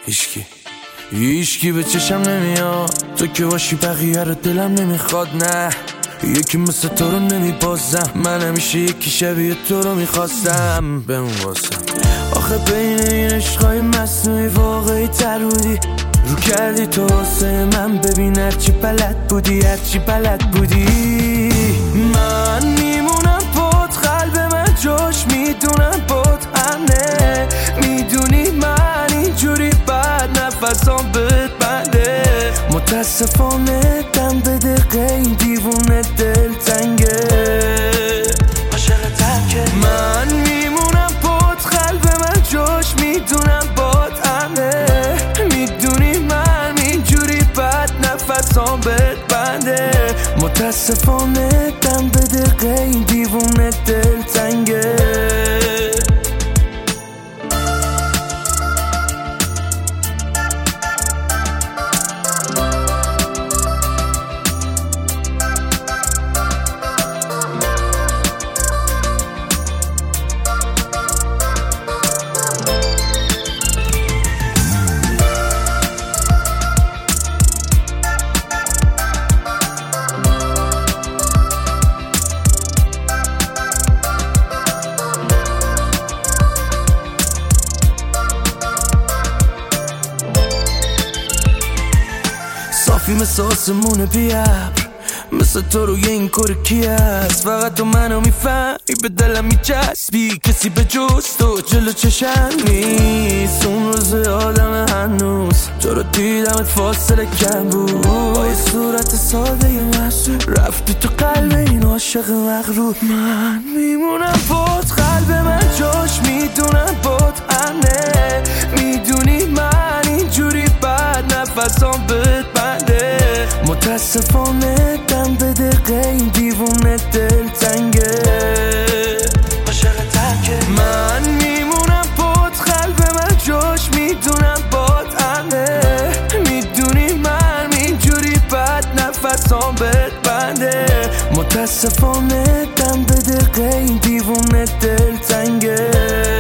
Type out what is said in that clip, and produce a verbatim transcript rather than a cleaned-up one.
هیشکی هیشکی به چشم نمیاد، تو که باشی بقیه رو دلم نمیخواد. نه یکی مثل تو رو نمیبازم، من همیشه یکی شبیه تو رو میخواستم. بمون واسم آخه بین این عشقای مصنوعی واقعی تر بودی، رو کردی تو واسه من. ببین هرچی بلد بودی هرچی بلد بودی. من میمونم پات، قلب من جاش میدونم پات همه. میدونی من اینجوری بد نفسام بهت بنده. متاسفانه دم به دقیقه این دیوونه دل تنگه. عاشقتم که من میمونم پات، قلب من جاش میدونم پات همه. میدونی من اینجوری بد نفسام بهت بنده. متاسفانه دم به دقیقه این دیوونه دل تنگه. صافی مثل آسمون بیابر، مثل تو روی این کار کی هست؟ فقط تو منو میفهمی، به دلم میچسبی. کسی به جز تو جلو چشم نیست. اون روز آدم هنوز تو رو دیدمت فاصله کم بود. با یه صورت ساده یه محصول رفتی تو قلب این عاشق مغرور. من میمونم پات، قلب من جاش میدونم پات همه. میدونی من اینجوری بد نفسام بهت بنده. متاسفانه دم به دقیقه این دیوونه دل تنگه. عاشقتم که من میمونم پات، قلب من جاش میدونم پات همه. میدونی من اینجوری بد نفسام بهت بنده. متاسفانه دم به دقیقه این دیوونه دل تنگه.